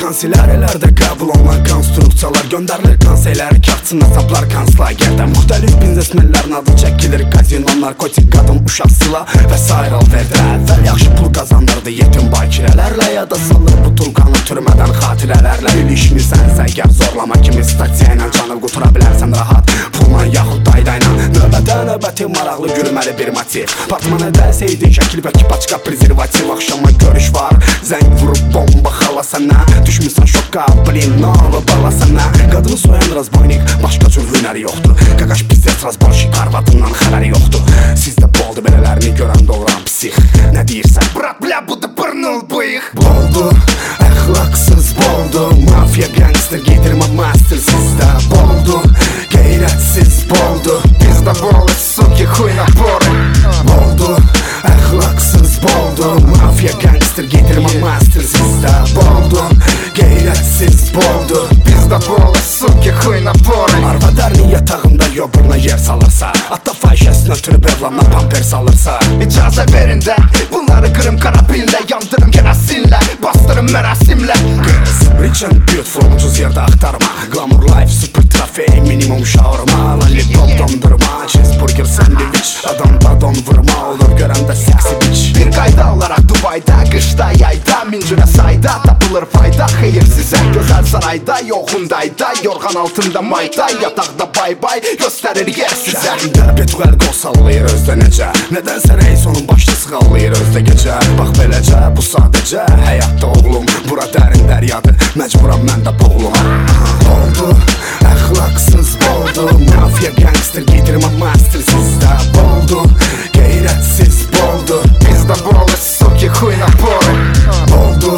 Kansilərələrdə qəbul olunan konstruksiyalar göndərilir kanselər, kağıtçın hesablar konslagerdə. Müxtəlif biznesmenlərin adı çəkilir, kazino, narkotik, qadın, uşaq, silah və s. alverdə. Əvvəl yaxşı pul qazanırdı yetim bakirələrlə, ya da salır bu tulqanı türmədən xatirələrlə. İlişmisənsə əgər zorlama kimi stasiya ilə canıb qutura bilərsən rahat pulla yaxud daydayla. Növbəti maraqlı gülməli bir motiv, partmanədə seydin şəkil və kipaçka prezervativ. Axşama görüş var, zəng vurub bomba xala sənə, düşmüsən şoka, blin, nolu bala sənə. Qadını soyan razboynik, başqa cür hünəri yoxdur. Qaqaş pizzet razborşik, arvadından xəbəri yoxdur. Sizdə boldu belələrini görən doğuran psix. Nə deyirsən? Brat, bля, bu da pırnıl bıyıq. Boldu, əxlaqsız boldu, mafya, gangster, giydirmə master. Sizdə boldu, qeyrətsiz boldu, bizdə boldu, suki, xuy naporu. Boldu, əxlaqsız boldu, mafya, gangster, giydirmə master. Sizdə boldu, qeyrətsiz boldu, bizdə boldu, suki, xuy naporu. Arvadərnin yatağında yoburuna yer salırsa, ata fahişəsini ötürüb evlamla pamper salırsa, icazə verin də bunları qırım karabinlə, yandırım kerasinlə, bastırım mərasimlə. Qız, rich and beautiful, ucuz yerdə axtarma, glamour life, super trafik, minimum şaurma, lollipop, dondurma, cheeseburger, sandviç, adamda don vurma olur görəndə seksi biç. Bir qayda olaraq Dubayda, qışda, yayda, min cürə sayda tapılır fayda. Xeyir sizə gözəl sarayda, yoxundayda, yorğan altında mayda, yataqda bay bay göstərir yer sizə. Şəhərində Betqəl qol sallayır özdə necə, nədənsə reis onun başını sığallayır özdə gecə. Bax beləcə, bu sadəcə həyatda oğlum, bura dərin dəryadır, məcburam mən də boğulum. Boldu, əxlaqsız boldu, mafya, gangster, giydirmə master. Sizdə boldu, qeyrətsiz boldu, bizdə boldu, suki, xuy naporu. Boldu,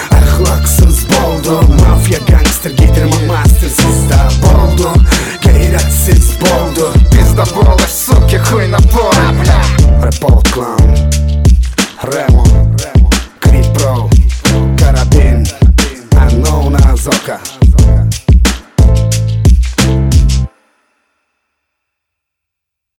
əxlaqsız boldu, mafya, gangster, giydirmə master. Sizdə boldu, qeyrətsiz boldu, bizdə boldu, suki, xuy naporu. Report Clan, Remo, Creed Pro, Karabin, Unknown Azoka.